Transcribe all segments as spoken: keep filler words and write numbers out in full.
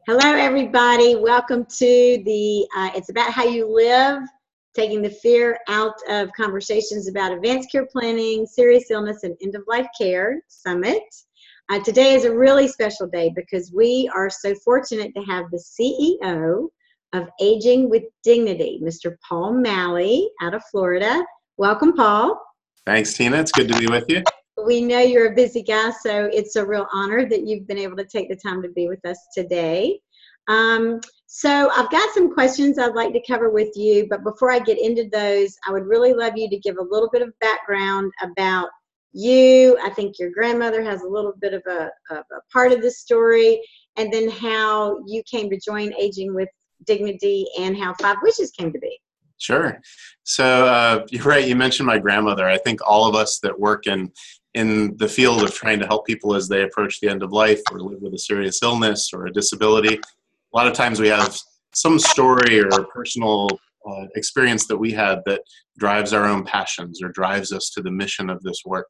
Hello, everybody. Welcome to the uh, It's About How You Live, taking the fear out of conversations about advanced care planning, serious illness, and end-of-life care summit. Uh, today is a really special day because we are so fortunate to have the C E O of Aging with Dignity, Mister Paul Malley out of Florida. Welcome, Paul. Thanks, Tina. It's good to be with you. We know you're a busy guy, so it's a real honor that you've been able to take the time to be with us today. Um, so I've got some questions I'd like to cover with you, but before I get into those, I would really love you to give a little bit of background about you. I think your grandmother has a little bit of a, of a part of the story, and then how you came to join Aging with Dignity and how Five Wishes came to be. Sure. So uh, you're right. You mentioned my grandmother. I think all of us that work in in the field of trying to help people as they approach the end of life or live with a serious illness or a disability, a lot of times we have some story or personal uh, experience that we had that drives our own passions or drives us to the mission of this work.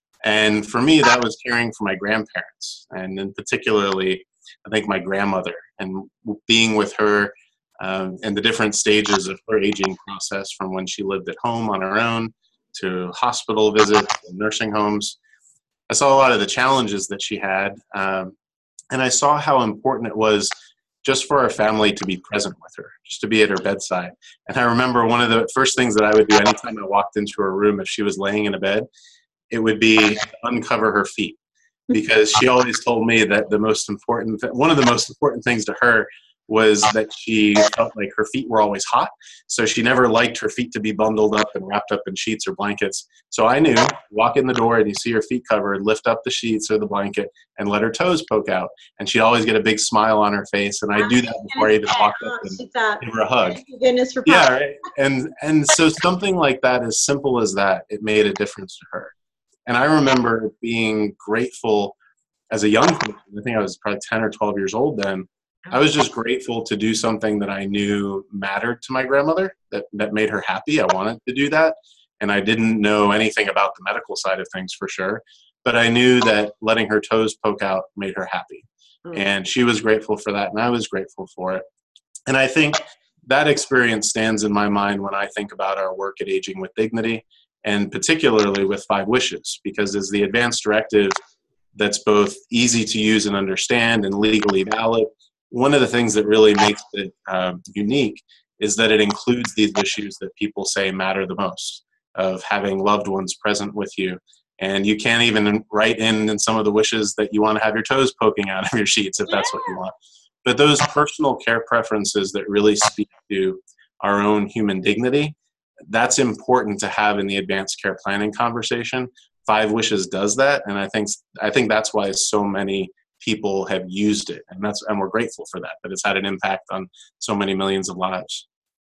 And for me, that was caring for my grandparents, and then particularly, I think my grandmother, and being with her um, and the different stages of her aging process, from when she lived at home on her own to hospital visits and nursing homes. I saw a lot of the challenges that she had, um, and I saw how important it was just for our family to be present with her, just to be at her bedside. And I remember one of the first things that I would do anytime I walked into her room, if she was laying in a bed, it would be to uncover her feet, because she always told me that the most important, th- one of the most important things to her was that she felt like her feet were always hot. So she never liked her feet to be bundled up and wrapped up in sheets or blankets. So I knew, walk in the door and you see her feet covered, lift up the sheets or the blanket and let her toes poke out. And she'd always get a big smile on her face. And I'd do that before I even walked up and give her a hug. Goodness for yeah, right. And, and so something like that, as simple as that, it made a difference to her. And I remember being grateful as a young person. I think I was probably ten or twelve years old then. I was just grateful to do something that I knew mattered to my grandmother, that, that made her happy. I wanted to do that. And I didn't know anything about the medical side of things for sure. But I knew that letting her toes poke out made her happy. Mm. And she was grateful for that, and I was grateful for it. And I think that experience stands in my mind when I think about our work at Aging with Dignity, and particularly with Five Wishes, because as the advanced directive that's both easy to use and understand and legally valid, one of the things that really makes it um, unique is that it includes these issues that people say matter the most, of having loved ones present with you. And you can't even write in in some of the wishes that you want to have your toes poking out of your sheets if that's what you want. But those personal care preferences that really speak to our own human dignity, that's important to have in the advanced care planning conversation. Five Wishes does that, and I think I think that's why so many people have used it, and that's and we're grateful for that, that it's had an impact on so many millions of lives.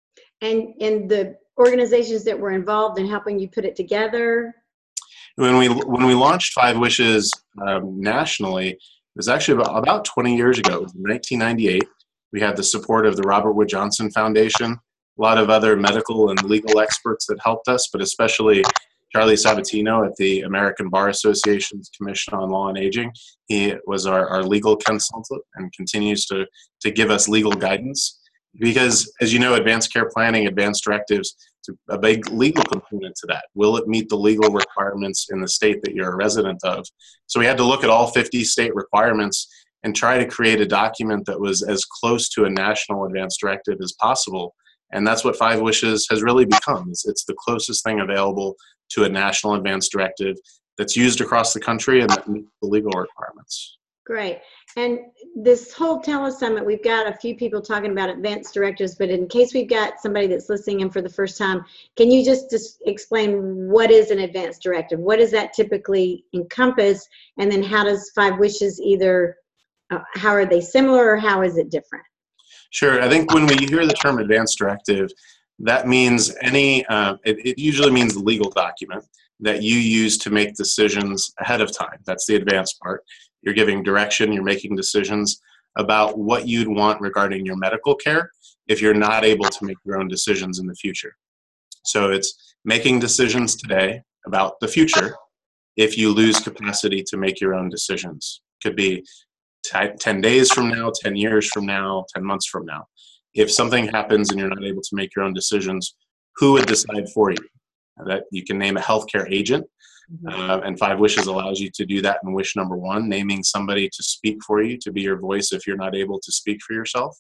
And and the organizations that were involved in helping you put it together. When we when we launched Five Wishes um, nationally, it was actually about, about twenty years ago. It was in nineteen ninety-eight. We had the support of the Robert Wood Johnson Foundation, a lot of other medical and legal experts that helped us, but especially Charlie Sabatino at the American Bar Association's Commission on Law and Aging. He was our, our legal consultant and continues to, to give us legal guidance. Because, as you know, advanced care planning, advanced directives, it's a big legal component to that. Will it meet the legal requirements in the state that you're a resident of? So we had to look at all fifty state requirements and try to create a document that was as close to a national advanced directive as possible. And that's what Five Wishes has really become. It's, it's the closest thing available to a national advanced directive that's used across the country and that meets the legal requirements. Great. And this whole telesummit, we've got a few people talking about advanced directives, but in case we've got somebody that's listening in for the first time, can you just, just explain what is an advanced directive? What does that typically encompass? And then how does Five Wishes either, uh, how are they similar or how is it different? Sure. I think when we hear the term advanced directive, that means any, uh, it, it usually means the legal document that you use to make decisions ahead of time. That's the advanced part. You're giving direction, you're making decisions about what you'd want regarding your medical care if you're not able to make your own decisions in the future. So it's making decisions today about the future if you lose capacity to make your own decisions. Could be ten days from now, ten years from now, ten months from now. If something happens and you're not able to make your own decisions, who would decide for you? That you can name a healthcare agent, uh, and Five Wishes allows you to do that in wish number one, naming somebody to speak for you, to be your voice if you're not able to speak for yourself.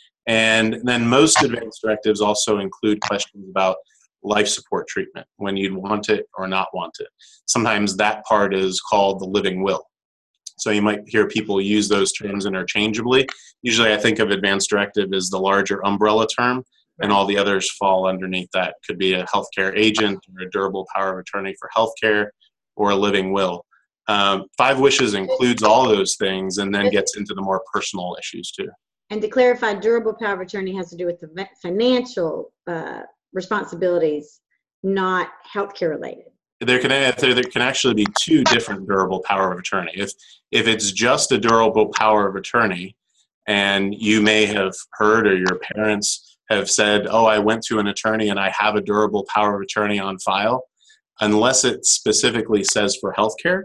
And then most advance directives also include questions about life support treatment, when you'd want it or not want it. Sometimes that part is called the living will. So you might hear people use those terms interchangeably. Usually I think of advance directive as the larger umbrella term, and all the others fall underneath that. Could be a healthcare agent or a durable power of attorney for healthcare or a living will. Um, Five Wishes includes all those things and then gets into the more personal issues too. And to clarify, durable power of attorney has to do with the financial uh, responsibilities, not healthcare related. There can, there, there can actually be two different durable power of attorney. If, if it's just a durable power of attorney, and you may have heard or your parents have said, oh, I went to an attorney and I have a durable power of attorney on file, unless it specifically says for healthcare,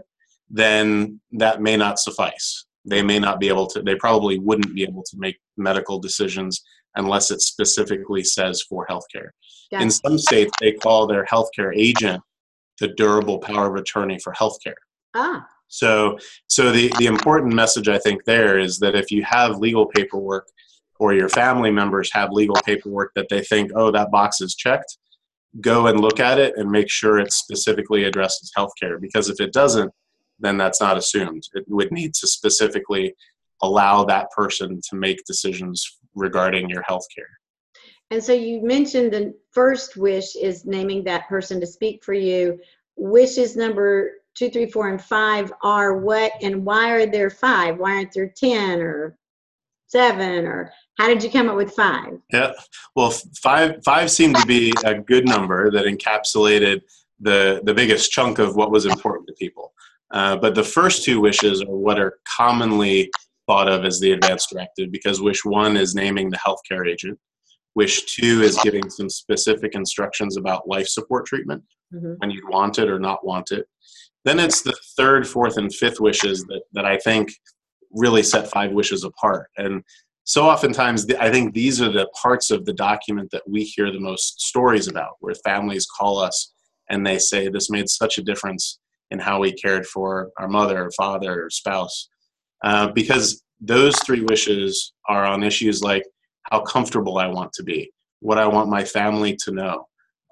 then that may not suffice. They may not be able to, they probably wouldn't be able to make medical decisions unless it specifically says for healthcare. Gotcha. In some states, they call their healthcare agent the durable power of attorney for healthcare. Ah. So, so the, the important message I think there is that if you have legal paperwork or your family members have legal paperwork that they think, oh, that box is checked, go and look at it and make sure it specifically addresses healthcare. Because if it doesn't, then that's not assumed. It would need to specifically allow that person to make decisions regarding your healthcare. And so you mentioned the first wish is naming that person to speak for you. Wishes number two, three, four, and five are what and why are there five? Why aren't there ten or seven? Or how did you come up with five? Yeah, well, five five seemed to be a good number that encapsulated the the biggest chunk of what was important to people. Uh, but the first two wishes are what are commonly thought of as the advance directive, because wish one is naming the healthcare agent. Wish two is giving some specific instructions about life support treatment, mm-hmm. when you'd want it or not want it. Then it's the third, fourth, and fifth wishes that, that I think really set Five Wishes apart. And so oftentimes, the, I think these are the parts of the document that we hear the most stories about, where families call us and they say, this made such a difference in how we cared for our mother or father or spouse. Uh, because those three wishes are on issues like how comfortable I want to be, what I want my family to know,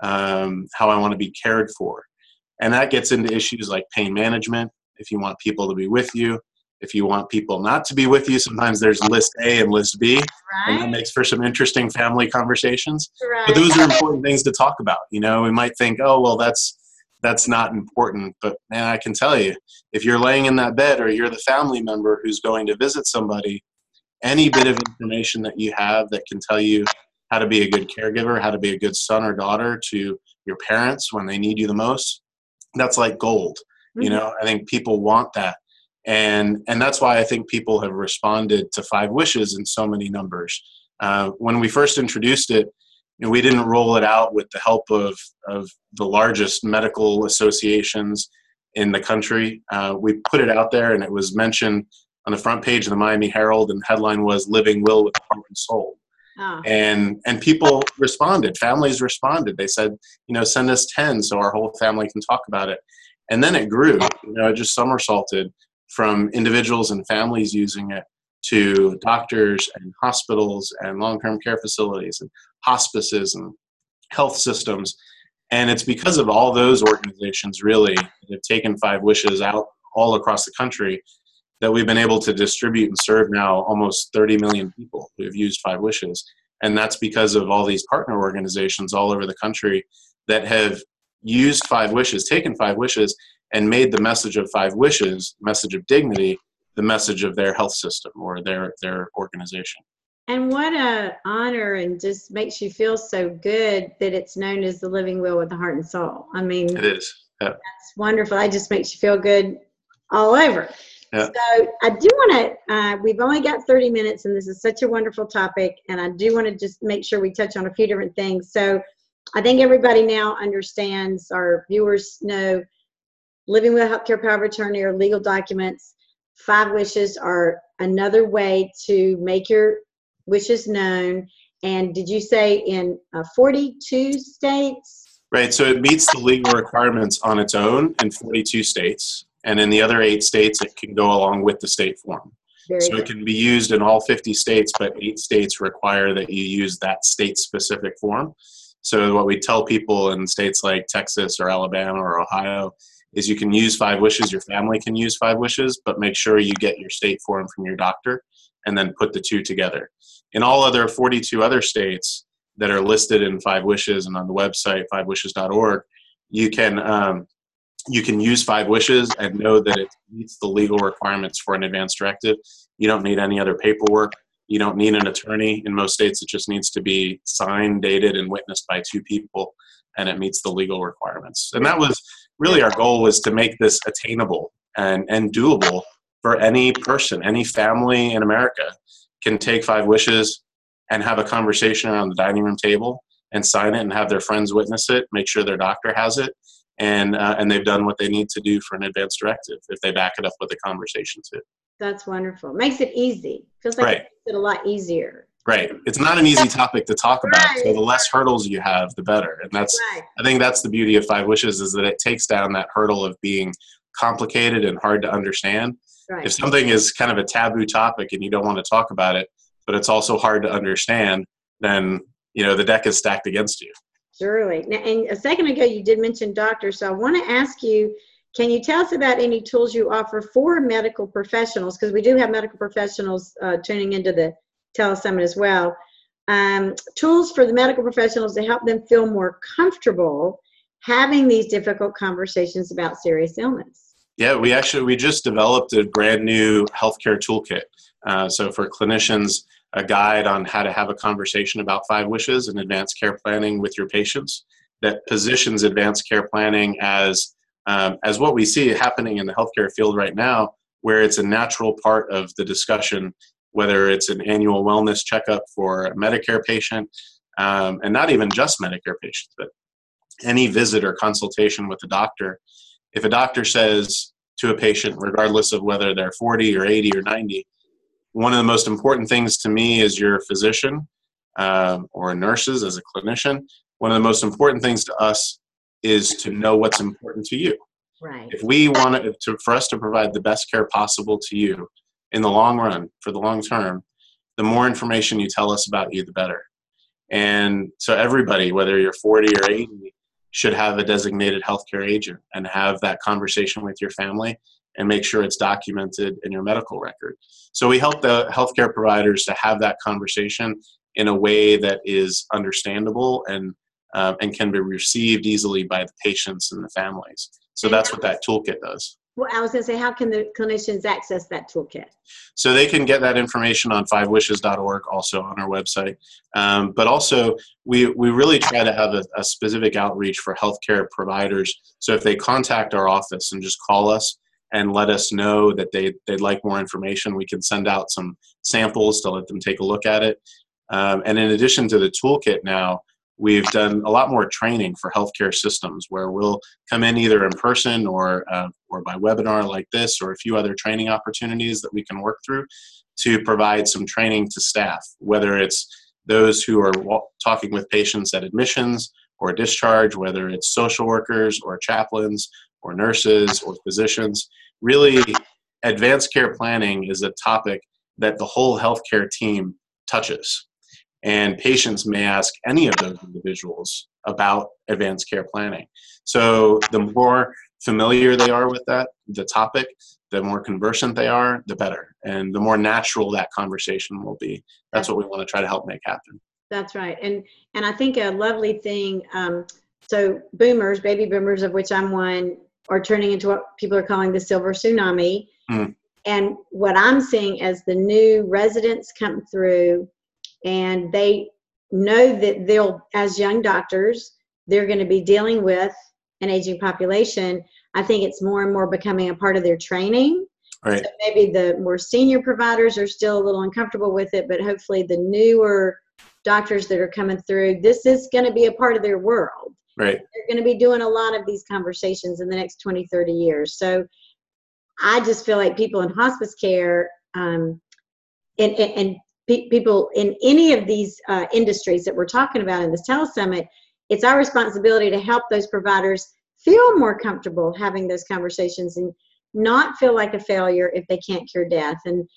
um, how I want to be cared for. And that gets into issues like pain management, if you want people to be with you, if you want people not to be with you. Sometimes there's list A and list B, right. And that makes for some interesting family conversations. Right. But those are important things to talk about. You know, we might think, oh, well, that's that's not important. But man, I can tell you, if you're laying in that bed or you're the family member who's going to visit somebody, any bit of information that you have that can tell you how to be a good caregiver, how to be a good son or daughter to your parents when they need you the most, that's like gold. Mm-hmm. You know, I think people want that. And and that's why I think people have responded to Five Wishes in so many numbers. Uh, when we first introduced it, you know, we didn't roll it out with the help of, of the largest medical associations in the country. Uh, we put it out there and it was mentioned on the front page of the Miami Herald, and the headline was Living Will with Heart and Soul. Oh. And and people responded, families responded. They said, you know, send us ten so our whole family can talk about it. And then it grew, you know, it just somersaulted from individuals and families using it to doctors and hospitals and long-term care facilities and hospices and health systems. And it's because of all those organizations really that have taken Five Wishes out all across the country that we've been able to distribute and serve now almost thirty million people who have used Five Wishes. And that's because of all these partner organizations all over the country that have used Five Wishes, taken Five Wishes, and made the message of Five Wishes, message of dignity, the message of their health system or their, their organization. And what a honor, and just makes you feel so good that it's known as the Living Will with the Heart and Soul. I mean, it is. Yeah. That's wonderful. It just makes you feel good all over. Yeah. So I do want to, uh, we've only got thirty minutes and this is such a wonderful topic, and I do want to just make sure we touch on a few different things. So I think everybody now understands, our viewers know, Living Will Healthcare Power of Attorney or legal documents. five wishes are another way to make your wishes known. And did you say in uh, forty-two states? Right, so it meets the legal requirements on its own in forty-two states, and in the other eight states, it can go along with the state form. Very So good. it can be used in all fifty states, but eight states require that you use that state-specific form. So what we tell people in states like Texas or Alabama or Ohio is you can use five wishes, your family can use five wishes, but make sure you get your state form from your doctor and then put the two together. In all other forty-two other states that are listed in Five Wishes and on the website five wishes dot org, you can um, you can use Five Wishes and know that it meets the legal requirements for an advance directive. You don't need any other paperwork. You don't need an attorney. In most states, it just needs to be signed, dated, and witnessed by two people, and it meets the legal requirements. And that was really our goal, was to make this attainable and, and doable for any person, any family in America can take Five Wishes and have a conversation around the dining room table and sign it and have their friends witness it, make sure their doctor has it, and uh, and they've done what they need to do for an advance directive if they back it up with a conversation too. That's wonderful. Makes it easy. Feels like Right. it makes it a lot easier. Right. It's not an easy topic to talk about. Right. So the less hurdles you have, the better. And that's, Right. I think that's the beauty of Five Wishes, is that it takes down that hurdle of being complicated and hard to understand. Right. If something is kind of a taboo topic and you don't want to talk about it, but it's also hard to understand, then, you know, the deck is stacked against you. Surely. Now, and a second ago, you did mention doctors. So I want to ask you, can you tell us about any tools you offer for medical professionals? Because we do have medical professionals uh, tuning into the telesummit as well. Um, tools for the medical professionals to help them feel more comfortable having these difficult conversations about serious illness. Yeah, we actually, we just developed a brand new healthcare toolkit. Uh, so for clinicians, a guide on how to have a conversation about Five Wishes and advanced care planning with your patients that positions advanced care planning as, um, as what we see happening in the healthcare field right now, where it's a natural part of the discussion, whether it's an annual wellness checkup for a Medicare patient, um, and not even just Medicare patients, but any visit or consultation with a doctor. If a doctor says to a patient, regardless of whether they're forty or eighty or ninety, one of the most important things to me as your physician um, or nurses, as a clinician, one of the most important things to us is to know what's important to you. Right. If we want it to, for us to provide the best care possible to you in the long run, for the long term, the more information you tell us about you, the better. And so everybody, whether you're forty or eighty, should have a designated healthcare agent and have that conversation with your family and make sure it's documented in your medical record. So we help the healthcare providers to have that conversation in a way that is understandable and uh, and can be received easily by the patients and the families. So that's what that toolkit does. Well, I was going to say, how can the clinicians access that toolkit? So they can get that information on five wishes dot org, also on our website. Um, but also, we, we really try to have a, a specific outreach for healthcare providers. So if they contact our office and just call us and let us know that they, they'd like more information, we can send out some samples to let them take a look at it. Um, and in addition to the toolkit now, we've done a lot more training for healthcare systems, where we'll come in either in person or uh, or by webinar like this, or a few other training opportunities that we can work through to provide some training to staff, whether it's those who are talking with patients at admissions or discharge, whether it's social workers or chaplains or nurses or physicians. Really, advanced care planning is a topic that the whole healthcare team touches. And patients may ask any of those individuals about advanced care planning. So the more familiar they are with that, the topic, the more conversant they are, the better. And the more natural that conversation will be. That's what we want to try to help make happen. That's right. And and I think a lovely thing, um, so boomers, baby boomers, of which I'm one, are turning into what people are calling the silver tsunami. Mm. And what I'm seeing as the new residents come through, and they know that they'll, as young doctors, they're going to be dealing with an aging population. I think it's more and more becoming a part of their training. Right. So maybe the more senior providers are still a little uncomfortable with it, but hopefully the newer doctors that are coming through, this is going to be a part of their world. Right. They're going to be doing a lot of these conversations in the next twenty, thirty years. So I just feel like people in hospice care, um, and, and, and pe- people in any of these uh, industries that we're talking about in this telesummit, it's our responsibility to help those providers feel more comfortable having those conversations and not feel like a failure if they can't cure death, and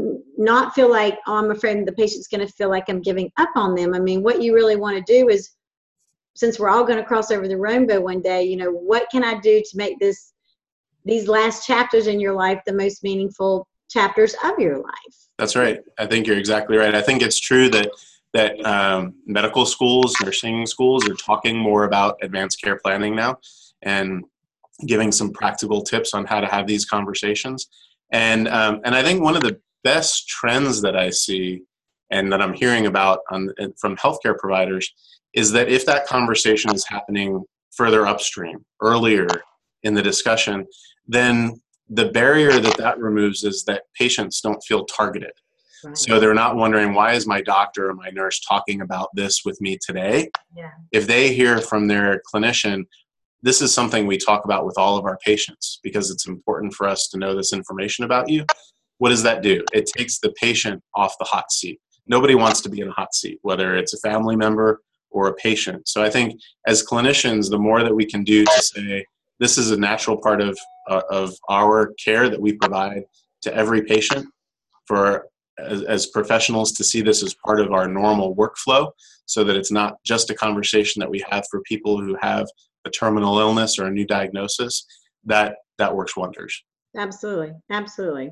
not feel like, oh, I'm afraid the patient's going to feel like I'm giving up on them. I mean, what you really want to do is, since we're all going to cross over the rainbow one day, you know, what can I do to make this, these last chapters in your life the most meaningful chapters of your life? That's right. I think you're exactly right. I think it's true that that um, medical schools, nursing schools are talking more about advanced care planning now and giving some practical tips on how to have these conversations. And um, and I think one of the best trends that I see and that I'm hearing about on, from healthcare providers is that if that conversation is happening further upstream, earlier in the discussion, then the barrier that that removes is that patients don't feel targeted. Right. So they're not wondering, why is my doctor or my nurse talking about this with me today? Yeah. If they hear from their clinician, this is something we talk about with all of our patients because it's important for us to know this information about you. What does that do? It takes the patient off the hot seat. Nobody wants to be in a hot seat, whether it's a family member or a patient. So I think as clinicians, the more that we can do to say, this is a natural part of, uh, of our care that we provide to every patient, for as, as professionals to see this as part of our normal workflow, so that it's not just a conversation that we have for people who have a terminal illness or a new diagnosis, that that works wonders. Absolutely, absolutely.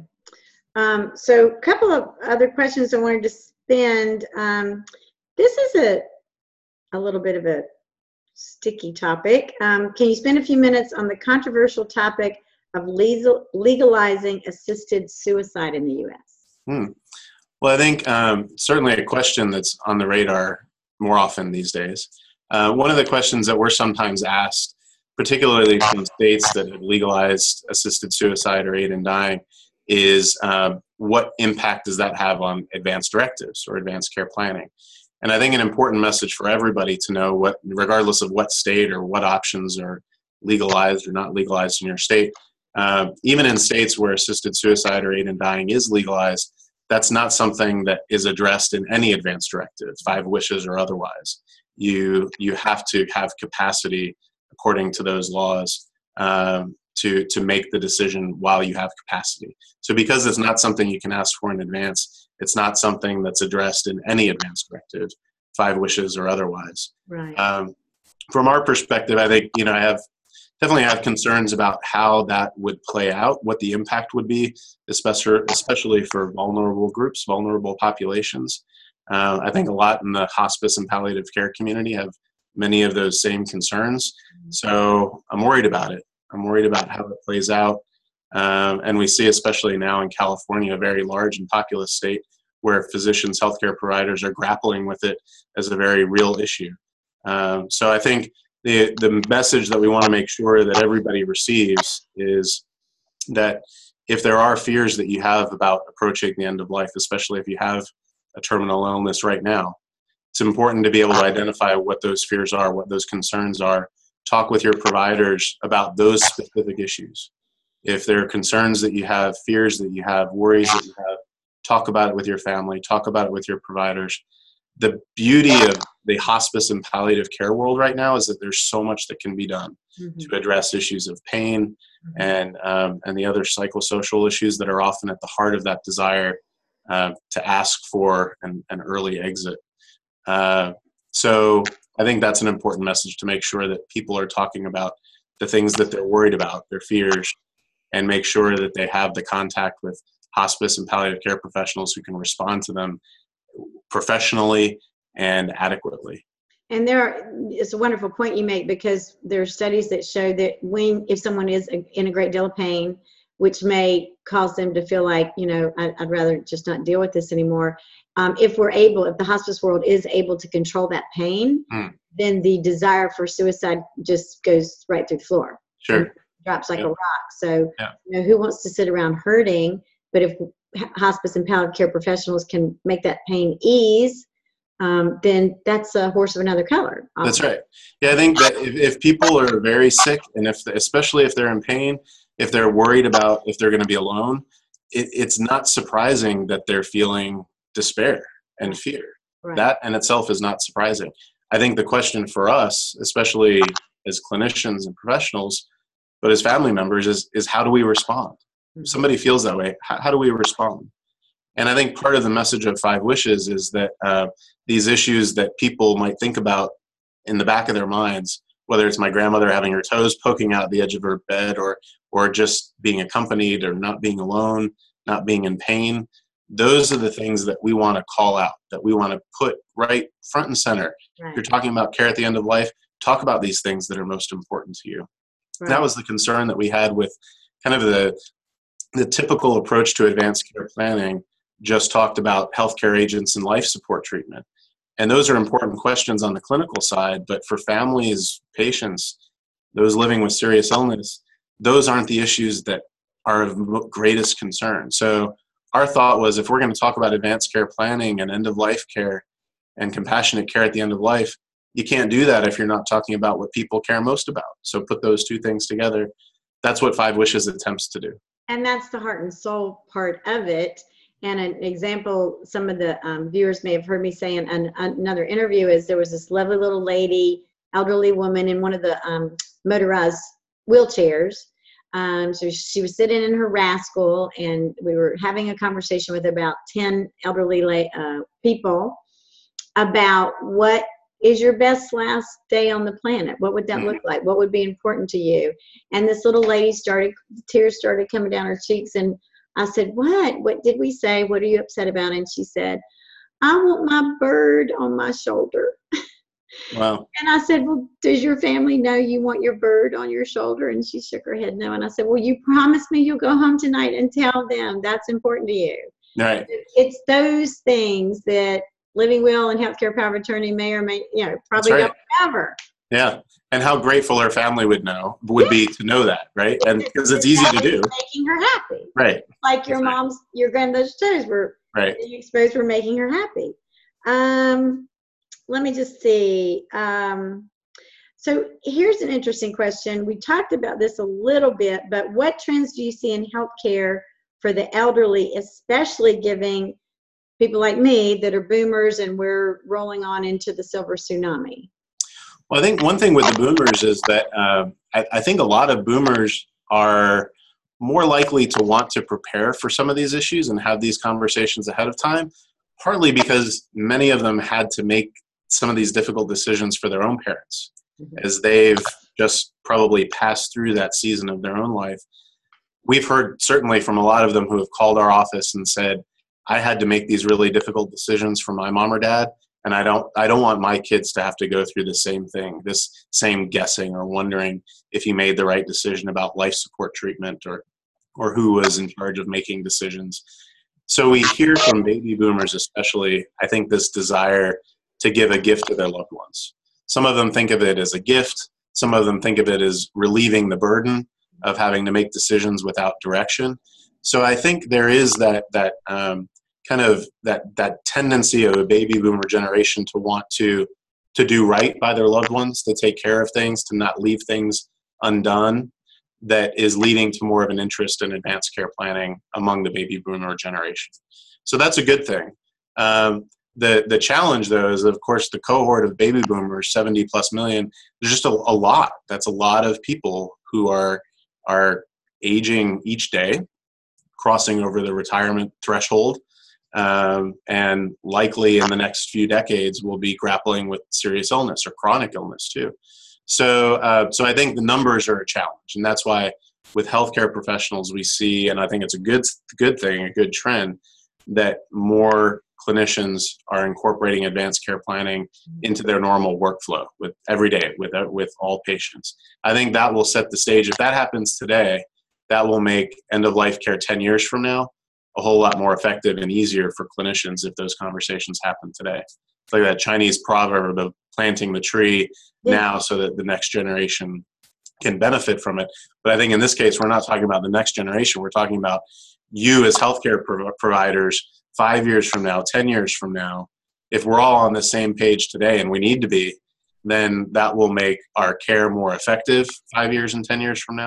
Um, so a couple of other questions I wanted to spend. Um, this is a, a little bit of a sticky topic. Um, can you spend a few minutes on the controversial topic of legal, legalizing assisted suicide in the U S? Hmm. Well, I think um, certainly a question that's on the radar more often these days. Uh, one of the questions that we're sometimes asked, particularly from states that have legalized assisted suicide or aid in dying, is um, what impact does that have on advanced directives or advanced care planning? And I think an important message for everybody to know, what, regardless of what state or what options are legalized or not legalized in your state, uh, even in states where assisted suicide or aid in dying is legalized, that's not something that is addressed in any advanced directive, five wishes or otherwise. You, you have to have capacity according to those laws um, to, to make the decision while you have capacity. So because it's not something you can ask for in advance, it's not something that's addressed in any advanced directive, five wishes or otherwise. Right. Um, from our perspective, I think, you know, I have definitely have concerns about how that would play out, what the impact would be, especially, especially for vulnerable groups, vulnerable populations. Uh, I think a lot in the hospice and palliative care community have many of those same concerns. So I'm worried about it. I'm worried about how it plays out. Um, and we see, especially now in California, a very large and populous state where physicians, healthcare providers are grappling with it as a very real issue. Um, so I think the, the message that we want to make sure that everybody receives is that if there are fears that you have about approaching the end of life, especially if you have a terminal illness right now, it's important to be able to identify what those fears are, what those concerns are. Talk with your providers about those specific issues. If there are concerns that you have, fears that you have, worries that you have, talk about it with your family, talk about it with your providers. The beauty of the hospice and palliative care world right now is that there's so much that can be done mm-hmm. to address issues of pain mm-hmm. and um, and the other psychosocial issues that are often at the heart of that desire uh, to ask for an, an early exit. Uh, so I think that's an important message, to make sure that people are talking about the things that they're worried about, their fears, and make sure that they have the contact with hospice and palliative care professionals who can respond to them professionally and adequately. And there are, it's a wonderful point you make, because there are studies that show that when, if someone is in a great deal of pain, which may cause them to feel like, you know, I, I'd rather just not deal with this anymore. Um, if we're able, if the hospice world is able to control that pain, mm. then the desire for suicide just goes right through the floor. Sure. Drops like yep. a rock. So, yeah. you know, who wants to sit around hurting? But if hospice and palliative care professionals can make that pain ease, um, then that's a horse of another color. That's right. Yeah, I think that if, if people are very sick, and if especially if they're in pain, if they're worried about if they're going to be alone, it, it's not surprising that they're feeling despair and fear. Right. That in itself is not surprising. I think the question for us, especially as clinicians and professionals, but as family members, is, is how do we respond? Mm-hmm. If somebody feels that way, how, how do we respond? And I think part of the message of Five Wishes is that uh, these issues that people might think about in the back of their minds, whether it's my grandmother having her toes poking out the edge of her bed, or or just being accompanied, or not being alone, not being in pain, those are the things that we want to call out, that we want to put right front and center. Right. If you're talking about care at the end of life, talk about these things that are most important to you. Right. That was the concern that we had with kind of the the typical approach to advanced care planning. Just talked about healthcare agents and life support treatment. And those are important questions on the clinical side, but for families, patients, those living with serious illness, those aren't the issues that are of greatest concern. So our thought was, if we're going to talk about advanced care planning and end-of-life care and compassionate care at the end of life, you can't do that if you're not talking about what people care most about. So put those two things together. That's what Five Wishes attempts to do. And that's the heart and soul part of it. And an example some of the um, viewers may have heard me say in an, another interview is there was this lovely little lady, elderly woman in one of the um, motorized wheelchairs. Um, so she was sitting in her rascal, and we were having a conversation with about ten elderly uh, people about what is your best last day on the planet. What would that look like? What would be important to you? And this little lady started, tears started coming down her cheeks, and I said, what? What did we say? What are you upset about? And she said, I want my bird on my shoulder. Wow. And I said, well, does your family know you want your bird on your shoulder? And she shook her head no. And I said, well, you promise me you'll go home tonight and tell them that's important to you. Right. It's those things that living will and healthcare power of attorney may or may, you know, probably right. don't cover. Yeah. And how grateful her family would know, would be to know that, right? And because it's easy to do. Making her happy. Right. Like your That's mom's, right. your granddaughter's toes were right. being exposed, were making her happy. Um, let me just see. Um, so here's an interesting question. We talked about this a little bit, but what trends do you see in healthcare for the elderly, especially giving people like me that are boomers and we're rolling on into the silver tsunami? Well, I think one thing with the boomers is that uh, I, I think a lot of boomers are more likely to want to prepare for some of these issues and have these conversations ahead of time, partly because many of them had to make some of these difficult decisions for their own parents, mm-hmm. as they've just probably passed through that season of their own life. We've heard certainly from a lot of them who have called our office and said, I had to make these really difficult decisions for my mom or dad. And I don't, I don't want my kids to have to go through the same thing, this same guessing or wondering if he made the right decision about life support treatment or, or who was in charge of making decisions. So we hear from baby boomers, especially, I think, this desire to give a gift to their loved ones. Some of them think of it as a gift. Some of them think of it as relieving the burden of having to make decisions without direction. So I think there is that, that, um, kind of that that tendency of a baby boomer generation to want to to do right by their loved ones, to take care of things, to not leave things undone, that is leading to more of an interest in advanced care planning among the baby boomer generation. So that's a good thing. Um, the the challenge, though, is, of course, the cohort of baby boomers, seventy plus million, there's just a, a lot. That's a lot of people who are are aging each day, crossing over the retirement threshold. Um, and likely in the next few decades will be grappling with serious illness or chronic illness too. So, uh, so I think the numbers are a challenge, and that's why with healthcare professionals we see, and I think it's a good good thing, a good trend, that more clinicians are incorporating advanced care planning into their normal workflow with every day with uh, with all patients. I think that will set the stage. If that happens today, that will make end of life care ten years from now a whole lot more effective and easier for clinicians if those conversations happen today. It's like that Chinese proverb of planting the tree yeah. now so that the next generation can benefit from it. But I think in this case, we're not talking about the next generation. We're talking about you as healthcare pro- providers five years from now, ten years from now. If we're all on the same page today, and we need to be, then that will make our care more effective five years and ten years from now.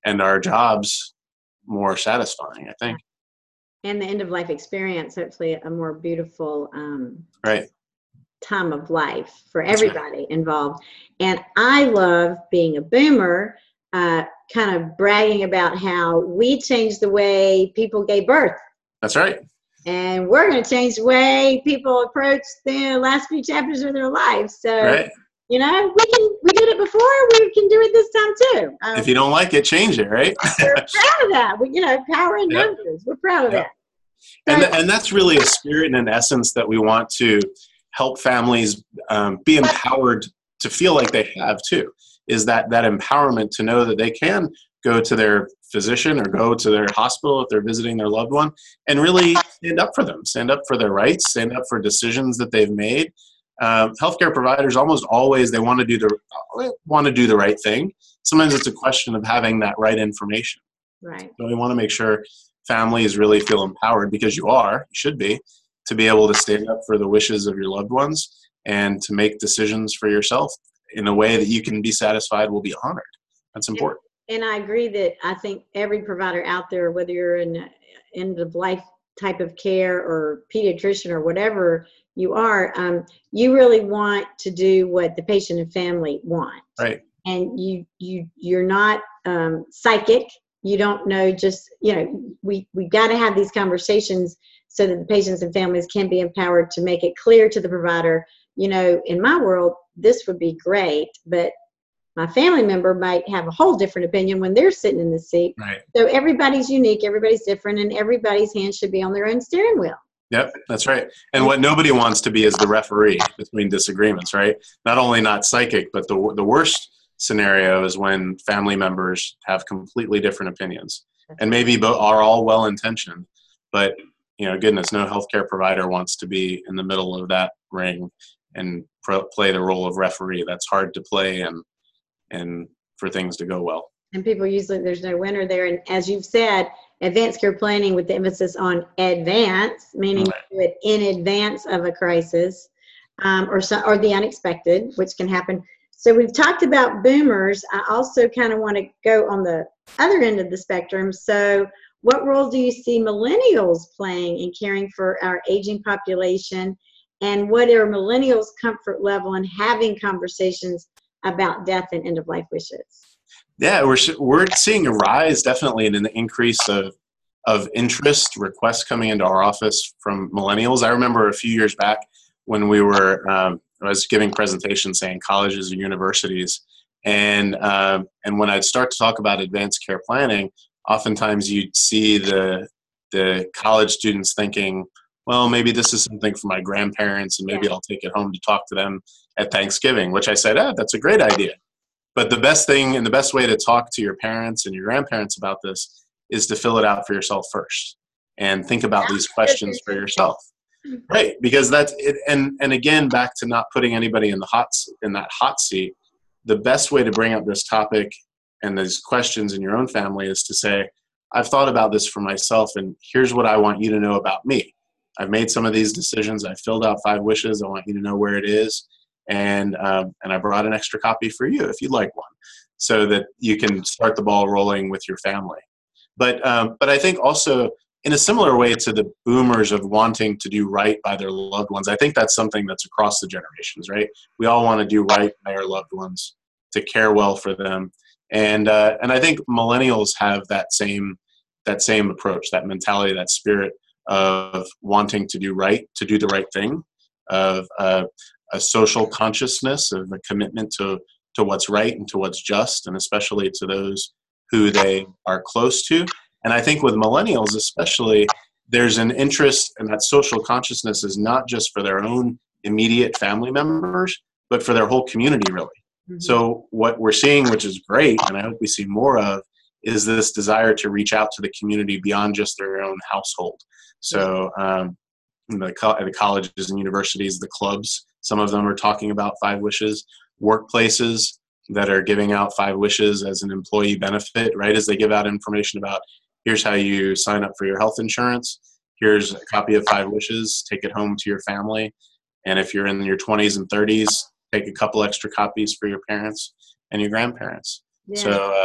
and our jobs more satisfying, I think. And the end of life experience, hopefully a more beautiful um, right. time of life for everybody right. involved. And I love being a boomer, uh, kind of bragging about how we changed the way people gave birth. That's right. And we're going to change the way people approach the last few chapters of their lives. So, right. you know, we can, we did it before, we can do it this time too. Um, if you don't like it, change it, right? We're proud of that. We, you know, power in yep. numbers. We're proud of yep. that. So, and, th- and that's really a spirit and an essence that we want to help families um, be empowered to feel like they have too, is that that empowerment to know that they can go to their physician or go to their hospital if they're visiting their loved one and really stand up for them, stand up for their rights, stand up for decisions that they've made. Um, healthcare providers almost always, they want to do the want to do the right thing. Sometimes it's a question of having that right information. Right. So we want to make sure families really feel empowered, because you are, you should be, to be able to stand up for the wishes of your loved ones and to make decisions for yourself in a way that you can be satisfied will be honored. That's important. And, and I agree that I think every provider out there, whether you're in end of life type of care or pediatrician or whatever you are, um, you really want to do what the patient and family want. Right. And you, you, you're not um, psychic. You don't know just, you know, we, we got to have these conversations so that the patients and families can be empowered to make it clear to the provider, you know, in my world, this would be great, but my family member might have a whole different opinion when they're sitting in the seat. Right. So everybody's unique, everybody's different, and everybody's hands should be on their own steering wheel. Yep, that's right. And what nobody wants to be is the referee between disagreements, right? Not only not psychic, but the the worst scenario is when family members have completely different opinions, and maybe both are all well-intentioned, but you know, goodness, no healthcare provider wants to be in the middle of that ring and pro- play the role of referee. That's hard to play, and and for things to go well. And people usually, there's no winner there. And as you've said, advanced care planning with the emphasis on advance, meaning right. do it in advance of a crisis, um, or so, or the unexpected, which can happen. So we've talked about boomers. I also kind of want to go on the other end of the spectrum. So what role do you see millennials playing in caring for our aging population? And what are millennials' comfort level in having conversations about death and end-of-life wishes? Yeah, we're we're seeing a rise, definitely, in an increase of of interest, requests coming into our office from millennials. I remember a few years back when we were, um, I was giving presentations saying colleges or universities, and um, and when I'd start to talk about advanced care planning, oftentimes you'd see the the college students thinking, well, maybe this is something for my grandparents, and maybe yeah. I'll take it home to talk to them at Thanksgiving, which I said, ah, that's a great idea. But the best thing and the best way to talk to your parents and your grandparents about this is to fill it out for yourself first and think about these questions for yourself. Right, because that's it. And, and again, back to not putting anybody in the hot in that hot seat, the best way to bring up this topic and these questions in your own family is to say, I've thought about this for myself, and here's what I want you to know about me. I've made some of these decisions. I filled out five wishes. I want you to know where it is. And um, and I brought an extra copy for you if you'd like one, so that you can start the ball rolling with your family. But um, but I think also in a similar way to the boomers of wanting to do right by their loved ones, I think that's something that's across the generations, right? We all want to do right by our loved ones, to care well for them, and uh, and I think millennials have that same that same approach, that mentality, that spirit of wanting to do right, to do the right thing, of uh, a social consciousness, of a commitment to, to what's right and to what's just, and especially to those who they are close to. And I think with millennials especially, there's an interest, and that social consciousness is not just for their own immediate family members, but for their whole community, really. Mm-hmm. So what we're seeing, which is great, and I hope we see more of, is this desire to reach out to the community beyond just their own household. So um, the, co- the colleges and universities, the clubs, some of them are talking about five wishes. Workplaces that are giving out five wishes as an employee benefit, right? As they give out information about, here's how you sign up for your health insurance. Here's a copy of five wishes. Take it home to your family. And if you're in your twenties and thirties, take a couple extra copies for your parents and your grandparents. Yeah. So, uh,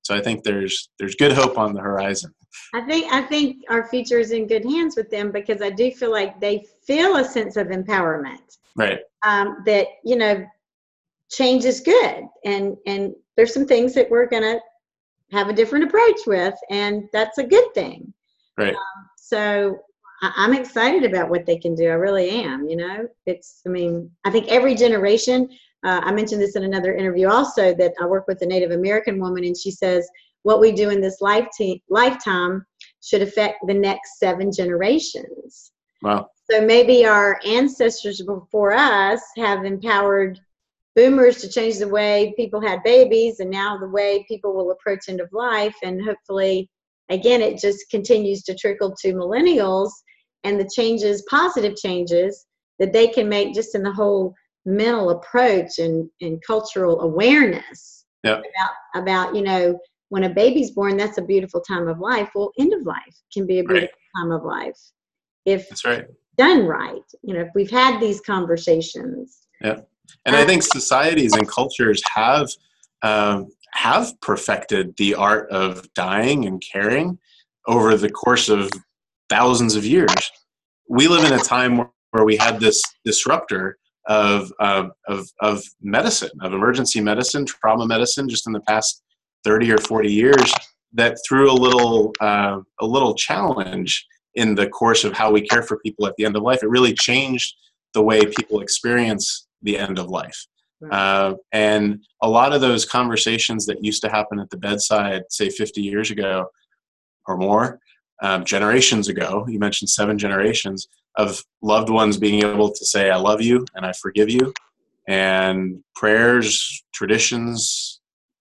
So I think there's there's good hope on the horizon. I think I think our future is in good hands with them, because I do feel like they feel a sense of empowerment. Right. Um, that, you know, change is good, and and there's some things that we're gonna have a different approach with, and that's a good thing. Right. Um, so I, I'm excited about what they can do. I really am. You know, it's. I mean, I think every generation. Uh, I mentioned this in another interview also, that I work with a Native American woman, and she says what we do in this lifetime lifetime should affect the next seven generations. Wow. So maybe our ancestors before us have empowered boomers to change the way people had babies, and now the way people will approach end of life. And hopefully, again, it just continues to trickle to millennials, and the changes, positive changes that they can make just in the whole mental approach and, and cultural awareness. Yep. about, about, you know, when a baby's born, that's a beautiful time of life. Well, end of life can be a beautiful Right. time of life if That's right. done right. You know, if we've had these conversations. Yeah. And I think societies and cultures have um, have perfected the art of dying and caring over the course of thousands of years. We live in a time where, where we had this disruptor of, uh, of of medicine, of emergency medicine, trauma medicine, just in the past thirty or forty years, that threw a little uh, a little challenge in the course of how we care for people at the end of life. It really changed the way people experience the end of life. Right. Uh, and a lot of those conversations that used to happen at the bedside, say fifty years ago or more, um, generations ago, you mentioned seven generations of loved ones being able to say, I love you and I forgive you. And prayers, traditions,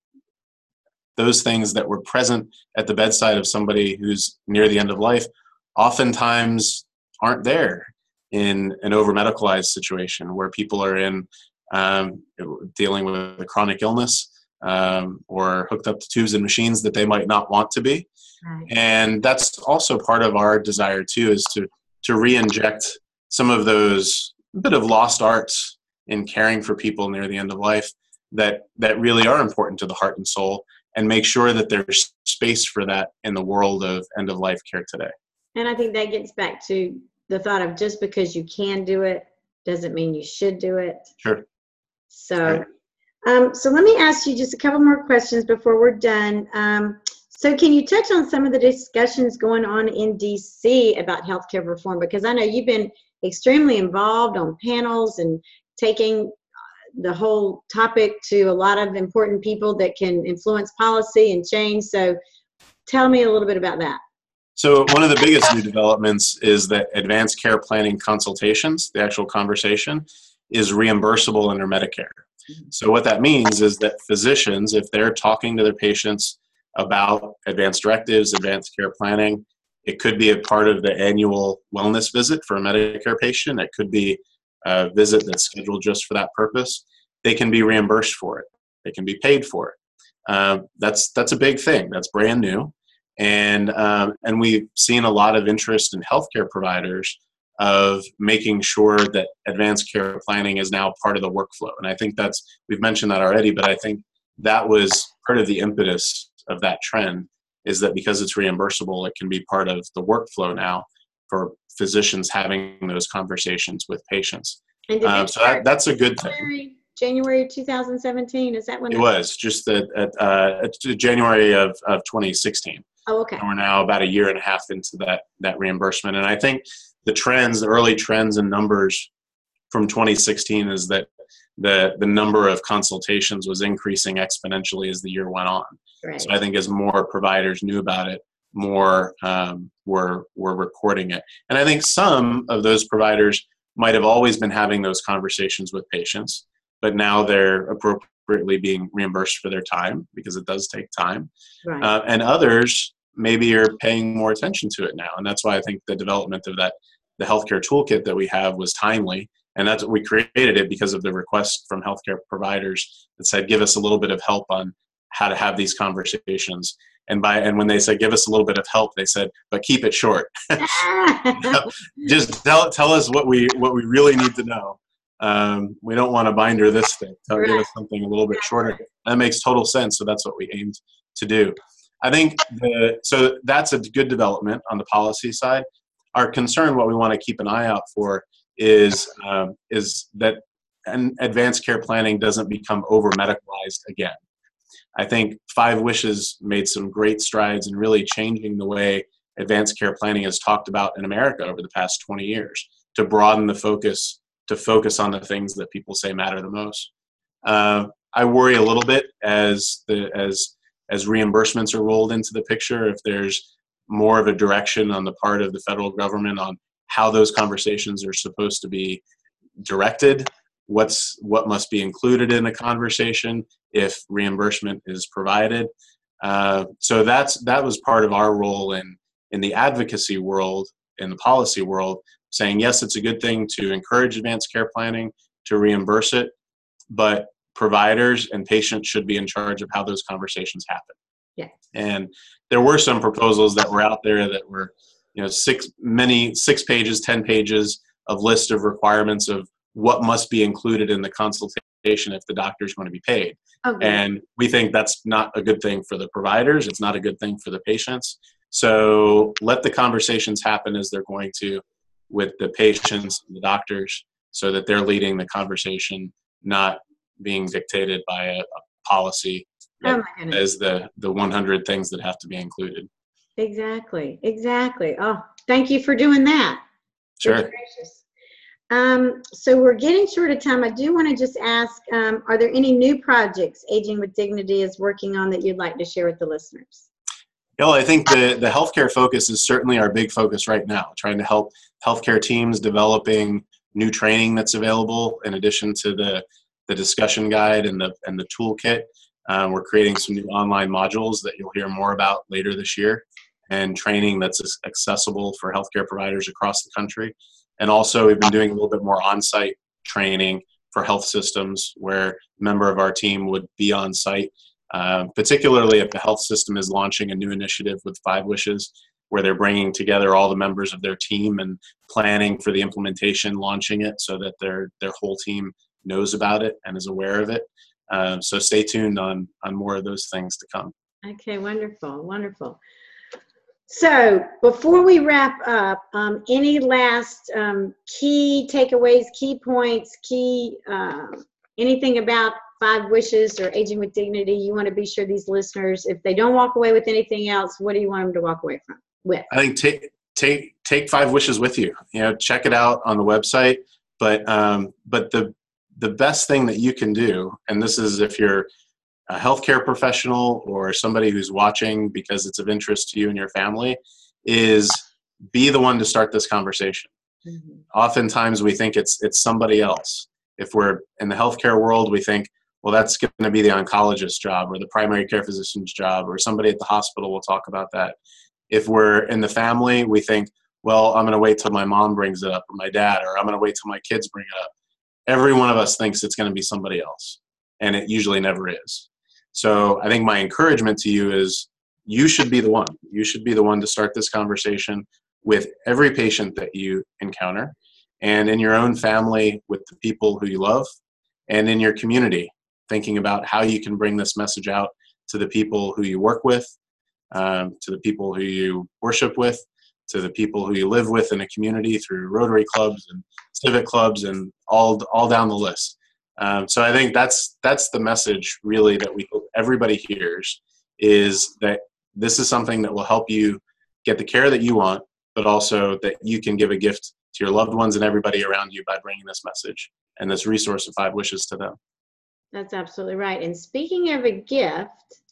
those things that were present at the bedside of somebody who's near the end of life oftentimes aren't there in an over-medicalized situation where people are in um, dealing with a chronic illness um, or hooked up to tubes and machines that they might not want to be. Right. And that's also part of our desire too, is to to re-inject some of those bit of lost arts in caring for people near the end of life that that really are important to the heart and soul, and make sure that there's space for that in the world of end of life care today. And I think that gets back to the thought of just because you can do it doesn't mean you should do it. Sure. So, Right. um, so let me ask you just a couple more questions before we're done. Um, so can you touch on some of the discussions going on in D C about healthcare reform? Because I know you've been extremely involved on panels and taking the whole topic to a lot of important people that can influence policy and change. So tell me a little bit about that. So one of the biggest new developments is that advanced care planning consultations, the actual conversation, is reimbursable under Medicare. So what that means is that physicians, if they're talking to their patients about advanced directives, advanced care planning, it could be a part of the annual wellness visit for a Medicare patient. It could be a visit that's scheduled just for that purpose. They can be reimbursed for it. They can be paid for it. Uh, that's that's a big thing. That's brand new. And um, and we've seen a lot of interest in healthcare providers of making sure that advanced care planning is now part of the workflow. And I think that's, we've mentioned that already, but I think that was part of the impetus of that trend, is that because it's reimbursable, it can be part of the workflow now for physicians having those conversations with patients. And did Um, that so that, start that's a good thing. January, January two thousand seventeen? Is that when It that- was just at, at, uh, at January of, of twenty sixteen. Oh, okay. And we're now about a year and a half into that that reimbursement. And I think the trends, the early trends and numbers from twenty sixteen is that the the number of consultations was increasing exponentially as the year went on. Right. So I think as more providers knew about it, more um, were were recording it. And I think some of those providers might have always been having those conversations with patients, but now they're appropriately being reimbursed for their time, because it does take time. Right. Uh, and others maybe are paying more attention to it now. And that's why I think the development of that, the healthcare toolkit that we have, was timely. And that's what we created it because of the request from healthcare providers that said, give us a little bit of help on how to have these conversations. And by and when they said, give us a little bit of help, they said, but keep it short. Just tell tell us what we what we really need to know. Um, we don't want to binder this thing. Tell, Right. Give us something a little bit shorter. That makes total sense. So that's what we aimed to do. I think the, so that's a good development on the policy side. Our concern, what we want to keep an eye out for, is um, is that an advanced care planning doesn't become over medicalized again. I think Five Wishes made some great strides in really changing the way advanced care planning is talked about in America over the past twenty years, to broaden the focus, to focus on the things that people say matter the most. Uh, I worry a little bit as the as as reimbursements are rolled into the picture, if there's more of a direction on the part of the federal government on how those conversations are supposed to be directed, what's what must be included in a conversation if reimbursement is provided. Uh, so that's that was part of our role in in the advocacy world, in the policy world, saying yes, it's a good thing to encourage advanced care planning, to reimburse it, but providers and patients should be in charge of how those conversations happen. Yeah. And there were some proposals that were out there that were, you know, six, many, six pages, ten pages of list of requirements of what must be included in the consultation if the doctor is going to be paid. Okay. And we think that's not a good thing for the providers. It's not a good thing for the patients. So let the conversations happen as they're going to with the patients and the doctors, so that they're leading the conversation, not being dictated by a, a policy that Oh says the, the one hundred things that have to be included. Exactly, exactly. Oh, thank you for doing that. Sure. Good gracious. Um, so we're getting short of time. I do want to just ask, um, are there any new projects Aging with Dignity is working on that you'd like to share with the listeners? Well, I think the, the healthcare focus is certainly our big focus right now, trying to help healthcare teams developing new training that's available in addition to the, the discussion guide and the, and the toolkit. Uh, we're creating some new online modules that you'll hear more about later this year, and training that's accessible for healthcare providers across the country. And also, we've been doing a little bit more on-site training for health systems, where a member of our team would be on site, uh, particularly if the health system is launching a new initiative with Five Wishes, where they're bringing together all the members of their team and planning for the implementation, launching it so that their their whole team knows about it and is aware of it. Um, so stay tuned on on more of those things to come. Okay, wonderful, wonderful. So before we wrap up, um, any last um, key takeaways, key points, key uh, anything about Five Wishes or Aging with Dignity you want to be sure these listeners, if they don't walk away with anything else, what do you want them to walk away from with? I think take take take Five Wishes with you. You know, check it out on the website. But um, but the the best thing that you can do, and this is if you're a healthcare professional or somebody who's watching because it's of interest to you and your family, is be the one to start this conversation. Mm-hmm. Oftentimes we think it's it's somebody else. If we're in the healthcare world, we think, well, that's going to be the oncologist's job or the primary care physician's job, or somebody at the hospital will talk about that. If we're in the family, we think, well, I'm going to wait till my mom brings it up, or my dad, or I'm going to wait till my kids bring it up. Every one of us thinks it's going to be somebody else, and it usually never is. So I think my encouragement to you is you should be the one. You should be the one to start this conversation with every patient that you encounter, and in your own family with the people who you love, and in your community, thinking about how you can bring this message out to the people who you work with, um, to the people who you worship with, to the people who you live with in a community through Rotary clubs and civic clubs and all, all down the list. Um, so I think that's that's the message really that we hope everybody hears, is that this is something that will help you get the care that you want, but also that you can give a gift to your loved ones and everybody around you by bringing this message and this resource of Five Wishes to them. That's absolutely right. And speaking of a gift,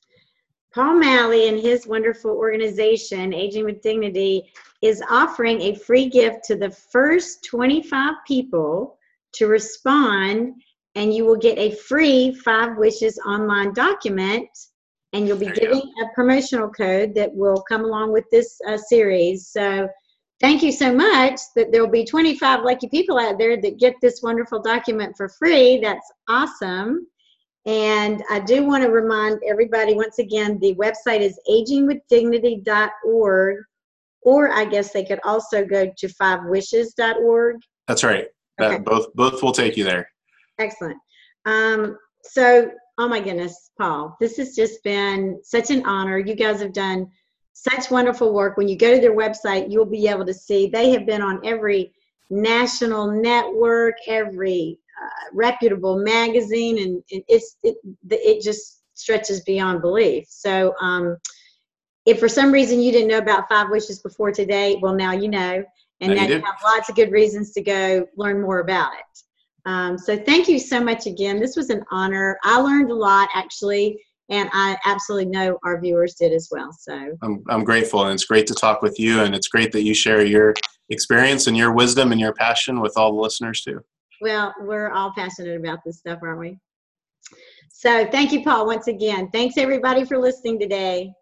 Paul Malley and his wonderful organization, Aging with Dignity, is offering a free gift to the first twenty-five people to respond, and you will get a free Five Wishes online document, and you'll be There you getting go. a promotional code that will come along with this uh, series. So thank you so much that there will be twenty-five lucky people out there that get this wonderful document for free. That's awesome. And I do want to remind everybody, once again, the website is aging with dignity dot org, or I guess they could also go to five wishes dot org. That's right. That Okay. both both will take you there. Excellent. Um, so Oh my goodness, Paul, this has just been such an honor. You guys have done such wonderful work. When you go to their website, you'll be able to see they have been on every national network, every uh, reputable magazine, and, and it's it, it just stretches beyond belief. So um, if for some reason you didn't know about Five Wishes before today, well, now you know, and Now now you you do. have lots of good reasons to go learn more about it. Um, so thank you so much again. This was an honor. I learned a lot, actually, and I absolutely know our viewers did as well. So I'm, I'm grateful, and it's great to talk with you, and it's great that you share your experience and your wisdom and your passion with all the listeners too. well, we're all passionate about this stuff, aren't we? So thank you, Paul, once again. Thanks, everybody, for listening today.